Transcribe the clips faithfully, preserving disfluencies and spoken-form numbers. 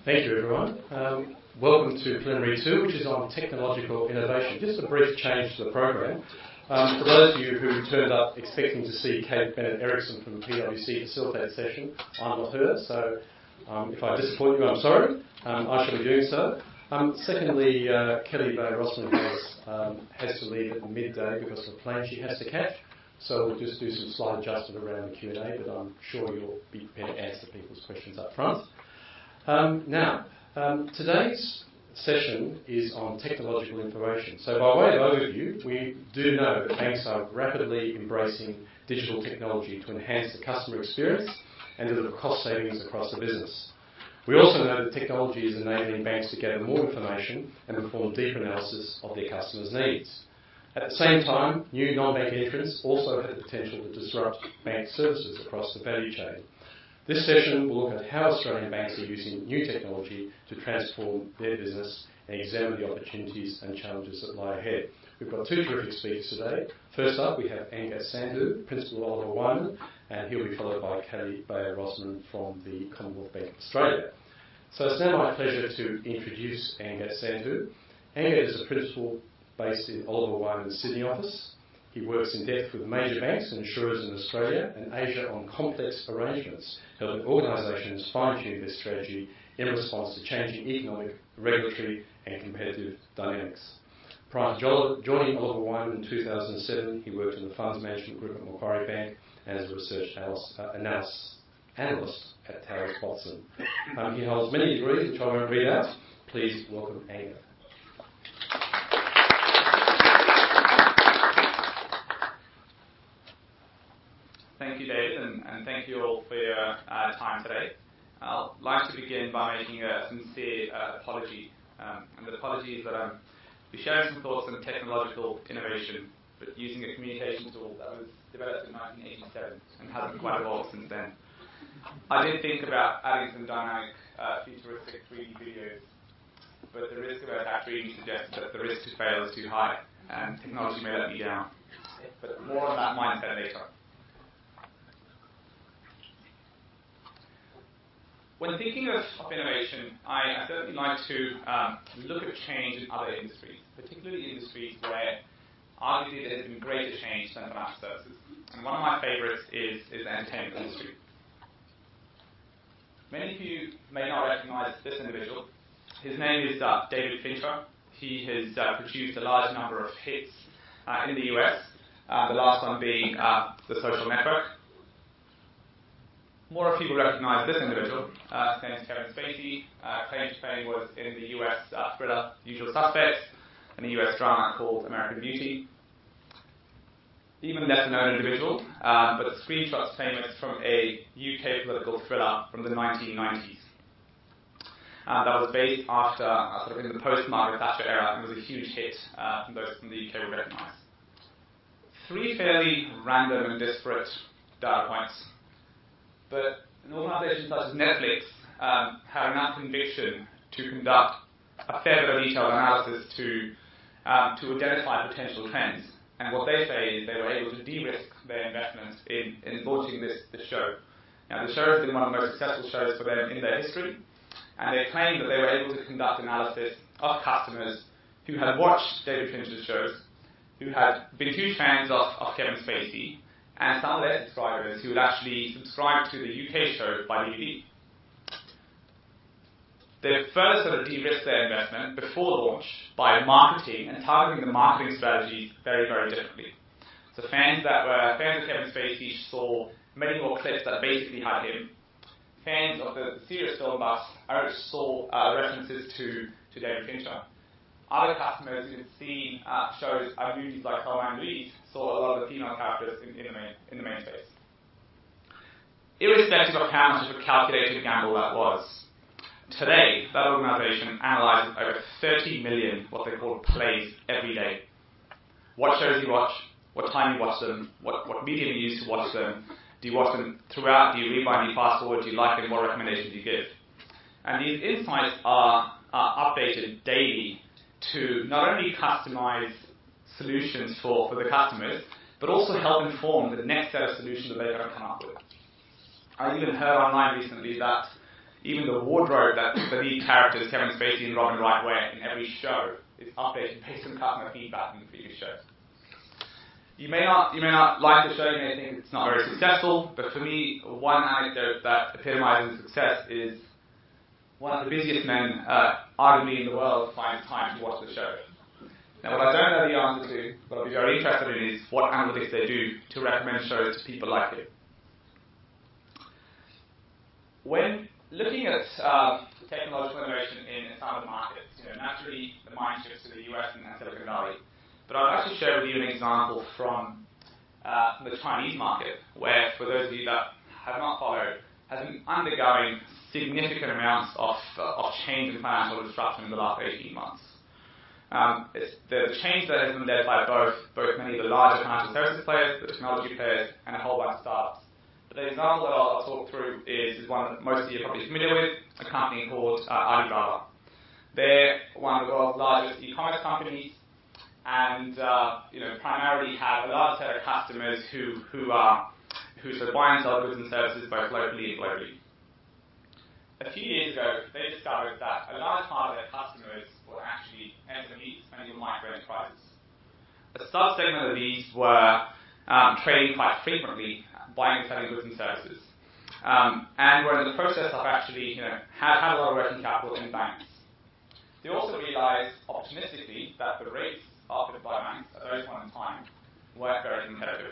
Thank you, everyone. Um, welcome to Plenary two, which is on technological innovation. Just a brief change to the program. Um, for those of you who turned up expecting to see Kate Bennett-Erickson from P W C facilitate the session, I'm not her, so um, if I disappoint you, I'm sorry. Um, I shall be doing so. Um, secondly, uh, Kelly Bayer-Rossman has, um, has to leave at midday because of a plane she has to catch, so we'll just do some slight adjustment around the Q and A, but I'm sure you'll be prepared to answer people's questions up front. Um, now, um, today's session is on technological information. So by way of overview, we do know that banks are rapidly embracing digital technology to enhance the customer experience and deliver cost savings across the business. We also know that technology is enabling banks to gather more information and perform deeper analysis of their customers' needs. At the same time, new non-bank entrants also have the potential to disrupt bank services across the value chain. This session will look at how Australian banks are using new technology to transform their business and examine the opportunities and challenges that lie ahead. We've got two terrific speakers today. First up, we have Angat Sandhu, Principal of Oliver Wyman, and he'll be followed by Kelly Bayer-Rossman from the Commonwealth Bank of Australia. So it's now my pleasure to introduce Angat Sandhu. Angat is a principal based in Oliver Wyman's Sydney office. He works in depth with major banks and insurers in Australia and Asia on complex arrangements, helping organisations fine-tune their strategy in response to changing economic, regulatory and competitive dynamics. Prior to jo- joining Oliver Wyman in two thousand seven, he worked in the funds management group at Macquarie Bank and as a research analyst, uh, analyst, analyst at Towers Watson. Um, he holds many degrees, which I won't read out. Please welcome Angat. Thank you, David, and, and thank you all for your uh, time today. I'd like to begin by making a sincere uh, apology. Um, and the apology is that I'm be sharing some thoughts on technological innovation, but using a communication tool that was developed in nineteen eighty-seven and hasn't quite evolved since then. I did think about adding some dynamic, uh, futuristic three D videos, but the risk of that reading suggests that the risk to fail is too high, and technology may let me down. But more on that mindset later. When thinking of, of innovation, I, I certainly like to um, look at change in other industries, particularly industries where arguably there has been greater change than financial services. And one of my favourites is, is the entertainment industry. Many of you may not recognise this individual. His name is uh, David Fincher. He has uh, produced a large number of hits uh, in the U S, uh, the last one being uh, The Social Network. More people recognise this individual. Uh, his name is Kevin Spacey. Uh, claim to fame was in the U S uh, thriller Usual Suspects and a U S drama called American Beauty. Even lesser known individual, um, but the screenshot's famous from a U K political thriller from the nineteen nineties. Uh, that was based after, uh, sort of in the post-Margaret Thatcher era, and was a huge hit uh, from those from the U K will recognise. Three fairly random and disparate data points. But an organisation such as Netflix um, had enough conviction to conduct a fair bit of detailed analysis to um, to identify potential trends. And what they say is they were able to de-risk their investments in, in launching this, this show. Now, the show has been one of the most successful shows for them in their history, and they claim that they were able to conduct analysis of customers who had watched David Fincher's shows, who had been huge fans of, of Kevin Spacey, and some of their subscribers who would actually subscribe to the U K show by D V D. They've further sort of de-risked their investment before launch by marketing and targeting the marketing strategies very, very differently. So fans that were fans of Kevin Spacey saw many more clips that basically had him. Fans of the, the serious film buffs saw uh, references to, to David Fincher. Other customers who had seen uh, shows, uh, movies like Thelma and Louise, saw a lot of the female characters in, in, the main, in the main space. Irrespective of how much of a calculated gamble that was, today that organisation analyses over thirty million what they call plays every day. What shows you watch, what time you watch them, what, what medium you use to watch them, do you watch them throughout, do you rewind, do you fast forward, do you like them, what recommendations do you give. And these insights are, are updated daily to not only customize solutions for, for the customers, but also help inform the next set of solutions that they're going to come up with. I even heard online recently that even the wardrobe that the lead characters, Kevin Spacey and Robin Wright, wear in every show is updated based on customer feedback from the previous shows. You may not, you may not like the show, you may think it's not very successful, but for me, one anecdote that epitomizes success is one of the busiest men, uh, arguably in the world, finds time to watch the show. Now, what I don't know the answer to, but I'll be very interested in, is what analytics they do to recommend shows to people like it. When looking at uh, technological innovation in some of the markets, you know, naturally the mind shifts to the U S and Silicon Valley. But I'll actually share with you an example from, uh, from the Chinese market, where, for those of you that have not followed, has been undergoing significant amounts of, uh, of change and financial disruption in the last eighteen months. Um, it's the change that has been led by both, both many of the larger financial services players, the technology players, and a whole bunch of startups. But the example that I'll, I'll talk through is, is one that most of you are probably familiar with, a company called uh, Alibaba. They're one of the world's largest e-commerce companies, and uh, you know, primarily have a large set of customers who who are who sort of buy and sell goods and services both locally and globally. A few years ago, they discovered that a large part of their customers were actually S M Es, small and micro enterprises. A subsegment of these were um, trading quite frequently, buying and selling goods and services, um, and were in the process of actually, you know, had, had a lot of working capital in banks. They also realized opportunistically that the rates offered by banks at those point in time weren't very competitive.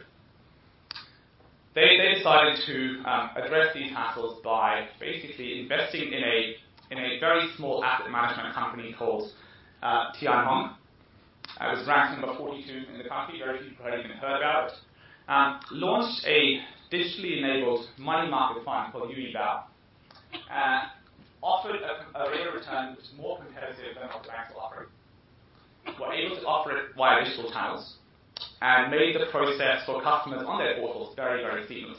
They, they decided to um, address these hassles by basically investing in a in a very small asset management company called uh, Tianhong. It was ranked number forty-two in the country, very few people had even heard about it. Um, launched a digitally enabled money market fund called Yuibao. Uh, offered a, a rate of return which was more competitive than what the banks were offering. Were able to offer it via digital channels, and made the process for customers on their portals very, very seamless.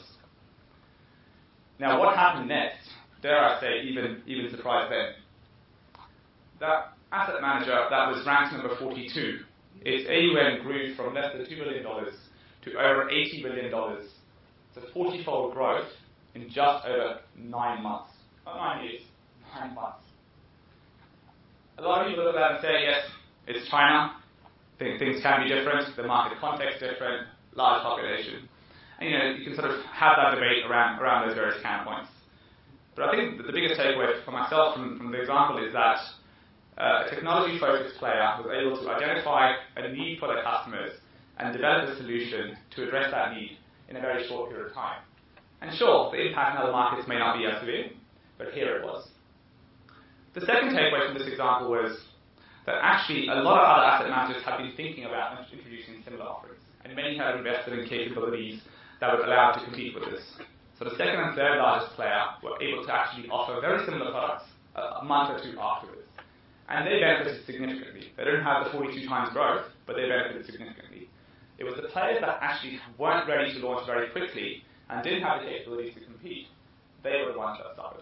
Now, what happened next? Dare I say, even even surprised them. That asset manager that was ranked number forty-two, its A U M grew from less than two billion dollars to over eighty billion dollars. It's a forty-fold growth in just over nine months. Not nine years, nine months. A lot of people look at that and say, yes, it's China. Things can be different, the market context different, large population. And you know, you can sort of have that debate around, around those various counterpoints. But I think that the biggest takeaway for myself from, from the example is that uh, a technology-focused player was able to identify a need for their customers and develop a solution to address that need in a very short period of time. And sure, the impact in other markets may not be as severe, but here it was. The second takeaway from this example was that actually a lot of other asset managers have been thinking about introducing similar offerings, and many have invested in capabilities that would allow them to compete with this. So the second and third largest player were able to actually offer very similar products a month or two afterwards. And they benefited significantly. They didn't have the forty-two times growth, but they benefited significantly. It was the players that actually weren't ready to launch very quickly and didn't have the capabilities to compete. They were the ones that suffered.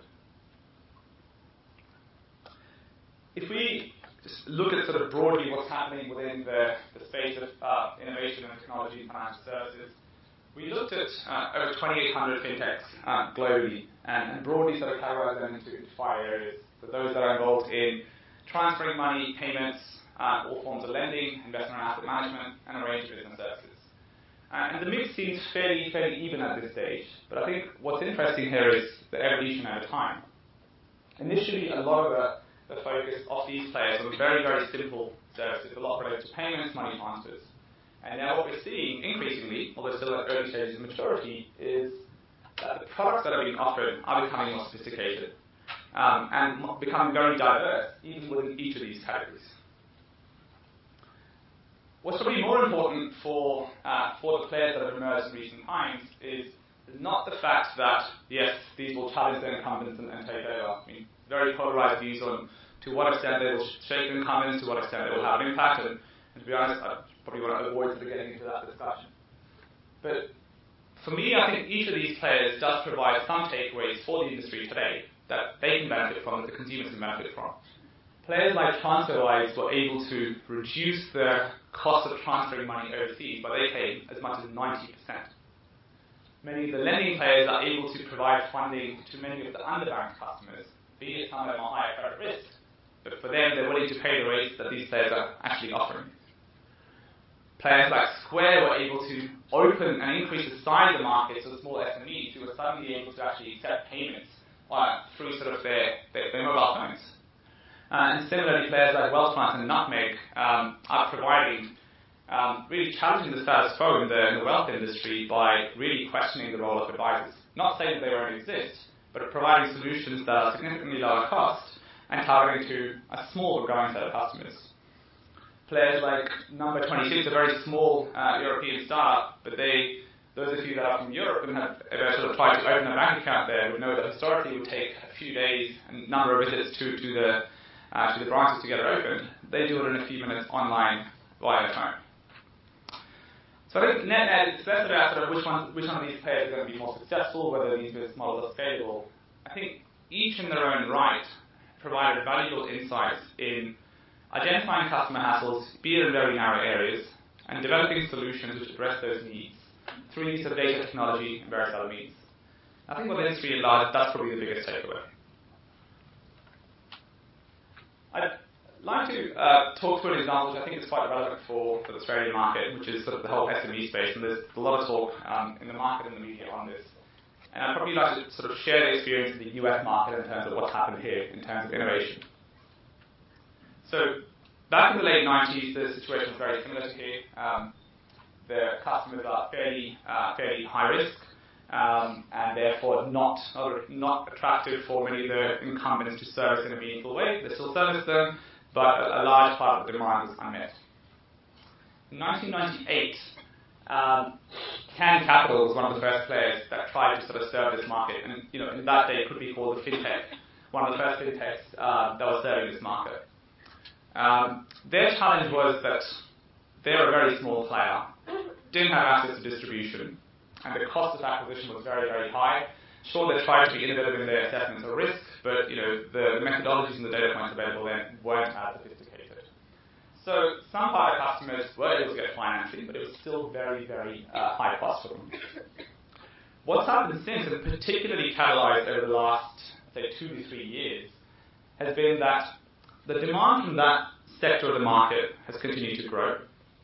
If we just look at sort of broadly what's happening within the, the space of uh, innovation and technology and financial services, we looked at uh, over twenty-eight hundred fintechs uh, globally and, and broadly sort of categorized them into, into five areas. So those that are involved in transferring money, payments, uh, all forms of lending, investment and asset management, and a range of business services. Uh, and the mix seems fairly, fairly even at this stage. But I think what's interesting here is the evolution over time. Initially, a lot of the, the focus of these players was very, very simple services, a lot related to payments, money transfers. And now what we're seeing increasingly, although still at early stages of maturity, is that the products that are being offered are becoming more sophisticated um, and becoming very diverse, even within each of these categories. What's probably more important for uh, for the players that have emerged in recent times is not the fact that, yes, these will challenge their incumbents and, and take over. I mean, very polarized views on to what extent they will shake the incumbents, to what extent they will have an impact, and, and to be honest, I probably want to avoid sort of getting into that discussion. But for me, I think each of these players does provide some takeaways for the industry today that they can benefit from, that the consumers can benefit from. Players like TransferWise were able to reduce the cost of transferring money overseas by, they claim, as much as ninety percent. Many of the lending players are able to provide funding to many of the underbanked customers B, is some of them are higher credit risk, but for them, they're willing to pay the rates that these players are actually offering. Players like Square were able to open and increase the size of the market to small S M Es who were suddenly able to actually accept payments uh, through sort of their, their, their mobile phones. Uh, and similarly, players like Wealthfront and Nutmeg um, are providing, um, really challenging the status quo in the, in the wealth industry by really questioning the role of advisors. Not saying that they won't exist, but providing solutions that are significantly lower cost and targeting to a small but growing set of customers. Players like Number twenty-six, a very small uh, European startup, but they, those of you that are from Europe and have ever sort of tried to open a bank account there would know that historically it would take a few days and number of visits to, to the uh, to the branches to get it opened. They do it in a few minutes online via phone. So I think net net it's less about sort of which one which one of these players are going to be more successful, whether these business models are scalable. I think each in their own right provided valuable insights in identifying customer hassles, be it in very narrow areas, and developing solutions which address those needs through use of data technology and various other means. I think for the industry at large, that's probably the biggest takeaway. I'd like to uh, talk through an example which I think is quite relevant for, for the Australian market, which is sort of the whole S M E space, and there's a lot of talk um, in the market and the media on this. And I'd probably like to sort of share the experience of the U S market in terms of what's happened here in terms of innovation. So, back in the late nineties, the situation was very similar to here. Um, the customers are fairly, uh, fairly high risk, um, and therefore not, not attractive for many of the incumbents to service in a meaningful way. They still service them, but a, a large part of the demand was unmet. In nineteen ninety-eight, um, Can Capital was one of the first players that tried to sort of serve this market, and you know, in that day it could be called a fintech, one of the first fintechs uh, that was serving this market. Um, their challenge was that they were a very small player, didn't have access to distribution, and the cost of acquisition was very, very high. Sure, they tried to be innovative in their assessments of risk, but you know, the, the methodologies and the data points available then weren't as sophisticated. So some part of customers were able to get financing, but it was still very, very uh, high cost for them. What's happened since, and particularly catalyzed over the last, say, two to three years, has been that the demand from that sector of the market has continued to grow.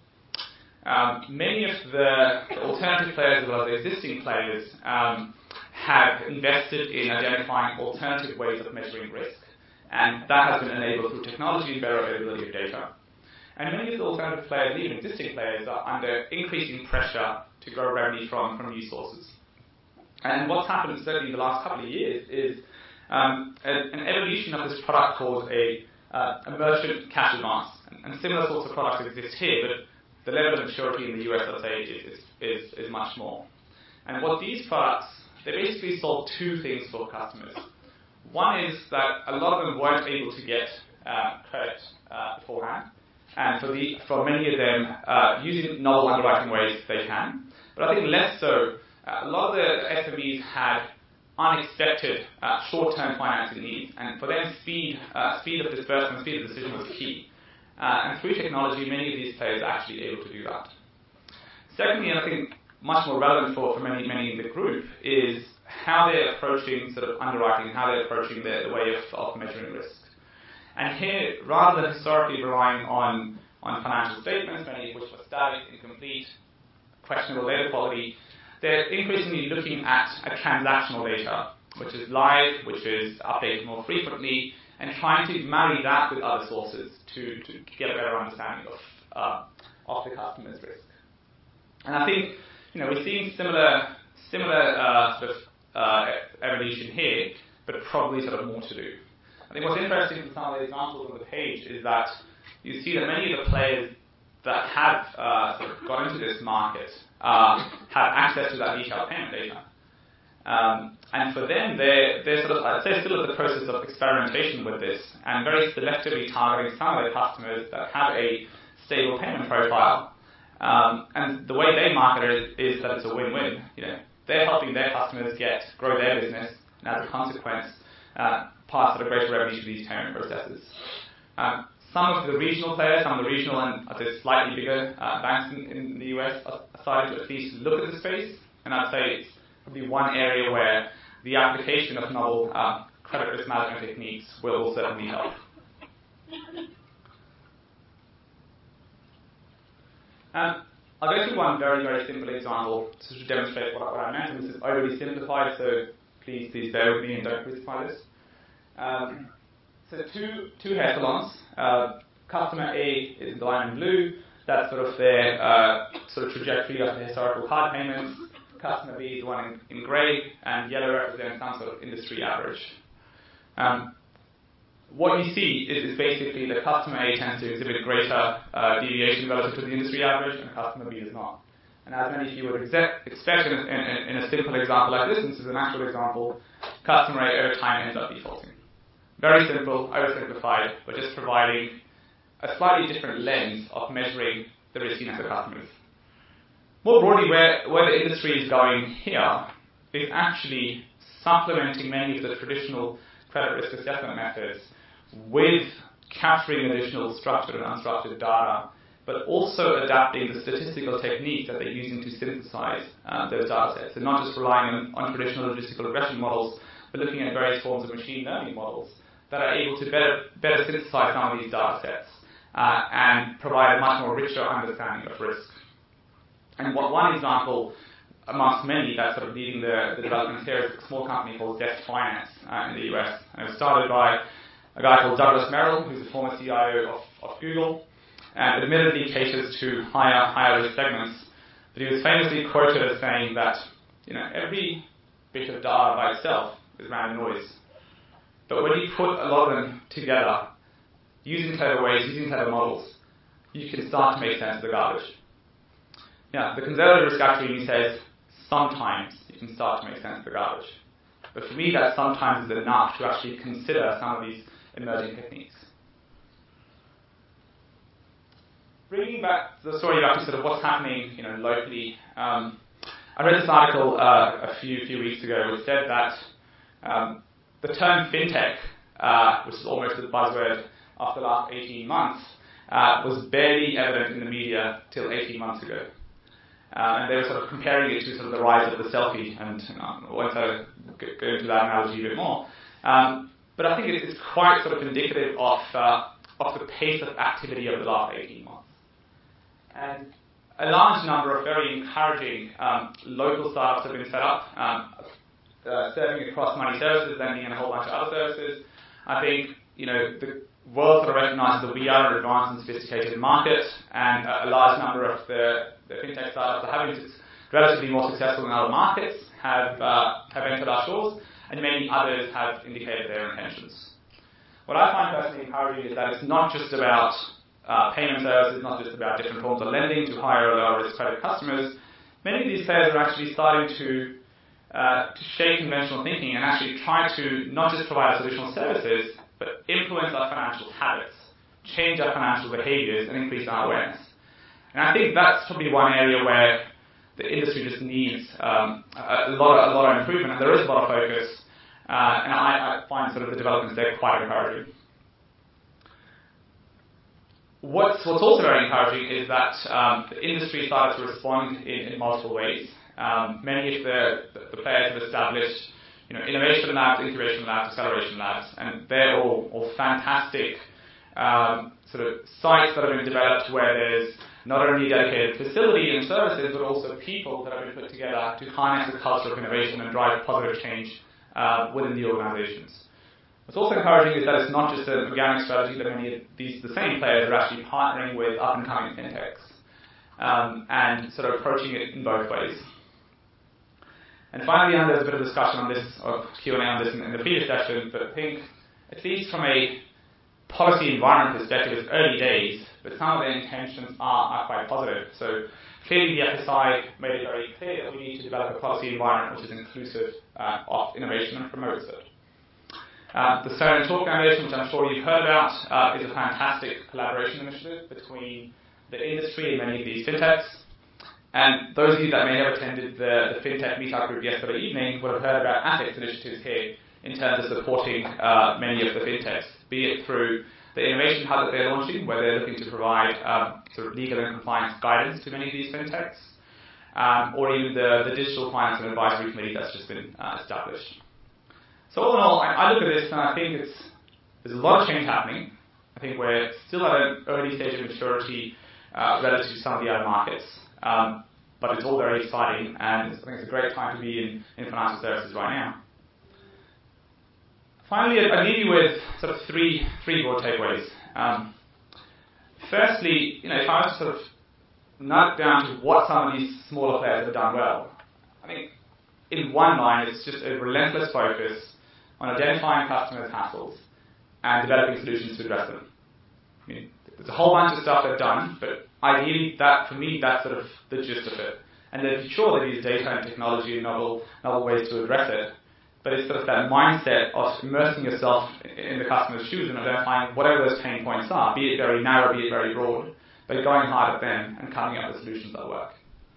Um, many of the, the alternative players as well as the existing players um, have invested in identifying alternative ways of measuring risk, and that has been enabled through technology and better availability of data. And many of the alternative players, even existing players, are under increasing pressure to grow revenue from, from new sources. And what's happened certainly in the last couple of years is um, an, an evolution of this product called a Uh, a merchant cash advance, and, and similar sorts of products exist here, but the level of maturity in the U S, I'd say, is, is, is much more. And what these products, they basically solve two things for customers. One is that a lot of them weren't able to get uh, credit uh, beforehand, and for, the, for many of them, uh, using novel underwriting ways, they can. But I think less so, uh, a lot of the S M Es had unexpected uh, short-term financing needs, and for them, speed, uh, speed of disbursement, speed of decision was key. Uh, and through technology, many of these players are actually able to do that. Secondly, and I think much more relevant for, for many, many in the group, is how they're approaching sort of underwriting, how they're approaching the, the way of, of measuring risk. And here, rather than historically relying on, on financial statements, many of which were static, incomplete, questionable data quality, they're increasingly looking at a transactional data, which is live, which is updated more frequently, and trying to marry that with other sources to, to get a better understanding of, uh, of the customer's risk. And I think, you know, we're seeing similar, similar uh, sort of uh, evolution here, but probably sort of more to do. I think what's interesting from some of the examples on the page is that you see that many of the players that have uh, sort of got into this market uh, have access to that detailed payment data. Um, and for them, they're, they're sort of, I'd say, still in the process of experimentation with this and very selectively targeting some of their customers that have a stable payment profile. Um, and the way they market it is that it's a win-win. You know, they're helping their customers get grow their business, and as a consequence, uh, pass sort of greater revenue to these payment processes. Um, Some of the regional players, some of the regional and I'd say slightly bigger uh, banks in, in the U S are starting to at least look at the space, and I'd say it's probably one area where the application of novel uh, credit risk management techniques will certainly help. Um, I'll go through one very, very simple example to demonstrate what, what I meant. And this is overly simplified, so please, please bear with me and don't crucify this. Um, so two, two hair salons. Uh, customer A is in the line in blue. That's sort of their uh, sort of trajectory of the historical card payments. Customer B is the one in, in grey, and yellow represents some sort of industry average. Um, what you see is, is basically that customer A tends to exhibit greater uh, deviation relative to the industry average, and customer B does not. And as many of you would exec- expect in, in, in a simple example like this, and this is an actual example, customer A over time ends up defaulting. Very simple, oversimplified, but just providing a slightly different lens of measuring the riskiness of customers. More broadly, where, where the industry is going here is actually supplementing many of the traditional credit risk assessment methods with capturing additional structured and unstructured data, but also adapting the statistical techniques that they're using to synthesize uh, those data sets, and not just relying on, on traditional logistical regression models, but looking at various forms of machine learning models that are able to better, better synthesize some of these data sets uh, and provide a much more richer understanding of risk. And what one example amongst many that's sort of leading the, the development here is a small company called Desk Finance uh, in the U S. And it was started by a guy called Douglas Merrill, who's the former C I O of, of Google, and admittedly caters to higher, higher risk segments. But he was famously quoted as saying that, you know, every bit of data by itself is random noise. But when you put a lot of them together, using clever ways, using clever models, you can start to make sense of the garbage. Now, the conservative risk actuary says sometimes you can start to make sense of the garbage. But for me, that sometimes is enough to actually consider some of these emerging techniques. Bringing back the story back to sort of what's happening, you know, locally. Um, I read this article uh, a few few weeks ago which said that um, the term fintech, uh, which is almost a buzzword after the last eighteen months, uh, was barely evident in the media till eighteen months ago. Uh, and they were sort of comparing it to sort of the rise of the selfie, and you know, I won't uh, go into that analogy a bit more. Um, but I think it's, it's quite sort of indicative of, uh, of the pace of activity over the last eighteen months. And a large number of very encouraging um, local startups have been set up, um, uh, serving across money services, lending, and a whole bunch of other services. I think, you know, the world sort of recognizes that we are an advanced and sophisticated market, and a, a large number of the, the fintech startups are having relatively more successful in other markets, have uh, have entered our shores, and many others have indicated their intentions. What I find personally encouraging is that it's not just about uh, payment services, not just about different forms of lending to higher or lower risk credit customers. Many of these players are actually starting to uh, to shake conventional thinking and actually try to not just provide us additional services, but influence our financial habits, change our financial behaviors, and increase our awareness. And I think that's probably one area where the industry just needs um, a, a, lot of, a lot of improvement, and there is a lot of focus, uh, and I, I find sort of the developments there quite encouraging. What's, what's also very encouraging is that um, the industry started to respond in, in multiple ways. Um, many of the, the, the players have established you know, innovation labs, incubation labs, acceleration labs, and they're all, all fantastic um, sort of sites that have been developed where there's not only a dedicated facility and services, but also people that have been put together to harness the culture of innovation and drive positive change uh, within the organizations. What's also encouraging is that it's not just an organic strategy, that many of these, the same players are actually partnering with up-and-coming fintechs um, and sort of approaching it in both ways. And finally, and there's a bit of discussion on this, or Q and A on this in, in the previous session, but I think, at least from a policy environment perspective, it's early days, but some of the intentions are, are quite positive. So clearly the F S I made it very clear that we need to develop a policy environment which is inclusive uh, of innovation and promotes it. Uh, the CERN and Talk Foundation, which I'm sure you've heard about, uh, is a fantastic collaboration initiative between the industry and many of these fintechs. And those of you that may have attended the, the FinTech Meetup group yesterday evening would have heard about AFIC's initiatives here in terms of supporting uh, many of the fintechs, be it through the Innovation Hub that they're launching, where they're looking to provide um, sort of legal and compliance guidance to many of these fintechs, um, or even the, the Digital Finance and Advisory Committee that's just been uh, established. So all in all, I, I look at this and I think it's there's a lot of change happening. I think we're still at an early stage of maturity uh, relative to some of the other markets, um, but it's all very exciting, and I think it's a great time to be in, in financial services right now. Finally, I leave you with sort of three three broad takeaways. Um, firstly, you know, if I was to sort of narrow it down to what some of these smaller players have done well, I think in one line, it's just a relentless focus on identifying customers' hassles and developing solutions to address them. I mean, there's a whole bunch of stuff they've done, but ideally, that for me, that's sort of the gist of it. And they're sure they use data and technology and novel, novel ways to address it, but it's sort of that mindset of immersing yourself in the customer's shoes and identifying whatever those pain points are, be it very narrow, be it very broad, but going hard at them and coming up with solutions that work.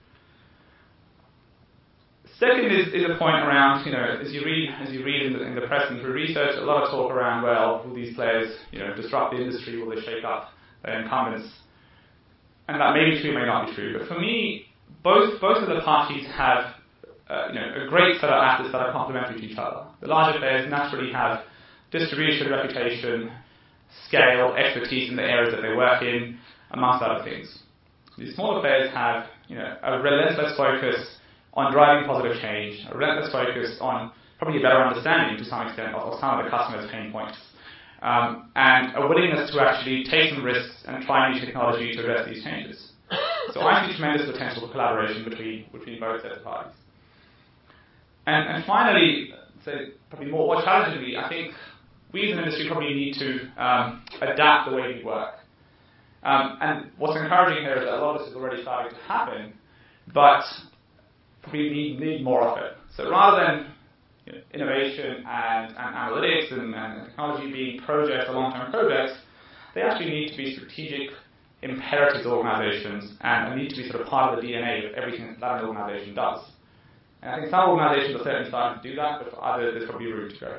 Second is, is a point around, you know, as you read as you read in the, in the press and through research, a lot of talk around, well, will these players, you know, disrupt the industry? Will they shake up their incumbents? And that may be true, may not be true. But for me, both both of the parties have, uh, you know, a great set of assets that are complementary to each other. The larger players naturally have distribution, reputation, scale, expertise in the areas that they work in, amongst other things. The smaller players have, you know, a relentless focus on driving positive change, a relentless focus on probably a better understanding to some extent of, of some of the customers' pain points, um, and a willingness to actually take some risks and try new technology to address these changes. So I see tremendous potential for collaboration between between both sets of parties. And, and finally, so probably more, more challengingly, I think we as an industry probably need to um, adapt the way we work. Um, and what's encouraging here is that a lot of this is already starting to happen, but we need, need more of it. So rather than you know, innovation and, and analytics and, and technology being projects or long-term projects, they actually need to be strategic imperatives of organizations and need to be sort of part of the D N A of everything that an organization does. And I think some organizations are certainly starting to do that, but for others there's probably room to go.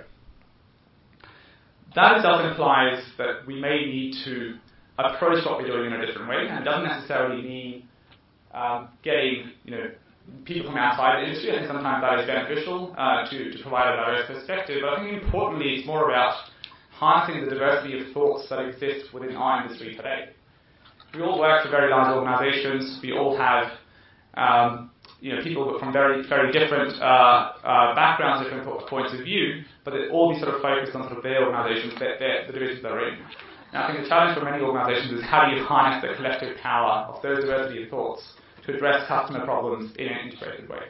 That itself implies that we may need to approach what we're doing in a different way, and it doesn't necessarily mean um, getting you know people from outside the industry. I think sometimes that is beneficial uh, to, to provide a diverse perspective, but I think importantly it's more about harnessing the diversity of thoughts that exist within our industry today. We all work for very large organizations, we all have um, you know, people from very very different uh, uh, backgrounds, different points of view, but they all be sort of focused on sort of their organizations, their, their, the divisions they're in. Now I think the challenge for many organizations is how do you harness the collective power of those diversity of thoughts to address customer problems in an integrated way.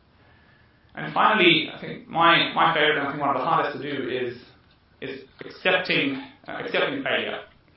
And finally, I think my, my favorite, and I think one of the hardest to do is is accepting uh, accepting failure.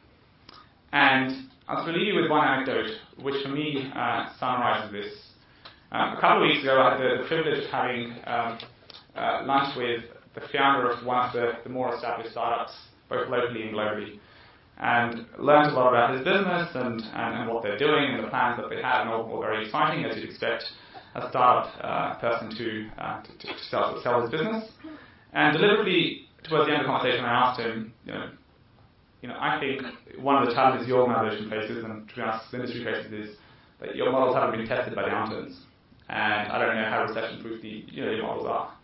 And I'll leave you with one anecdote, which for me uh, summarizes this. Um, a couple of weeks ago, I had the, the privilege of having um, uh, lunch with the founder of one of the, the more established startups, both locally and globally, and learned a lot about his business and, and, and what they're doing and the plans that they have, and all, all very exciting, as you'd expect a startup uh, person to, uh, to, to sell, sell his business. And deliberately, towards the end of the conversation, I asked him, you know, you know, I think one of the challenges your organization faces, and to be honest, the industry faces, is that your models haven't been tested by downturns. And I don't know how recession-proof the, you know, your models are.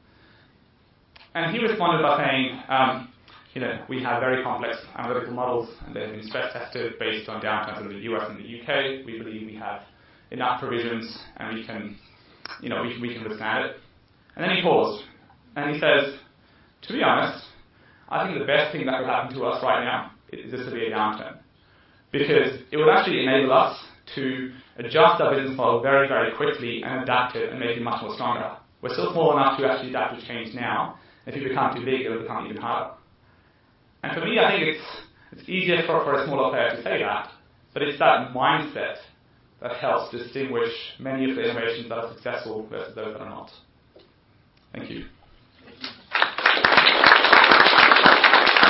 And he responded by saying, um, you know, we have very complex analytical models, and they've been stress tested based on downturns in the U S and the U K. We believe we have enough provisions, and we can, you know, we, we can withstand it. And then he paused, and he says, to be honest, I think the best thing that could happen to us right now is this to be a downturn, because it would actually enable us to adjust our business model very, very quickly and adapt it and make it much more stronger. We're still small enough to actually adapt to change now. If you become too big, it'll become even harder. And for me, I think it's it's easier for, for a smaller player to say that, but it's that mindset that helps distinguish many of the innovations that are successful versus those that are not. Thank you.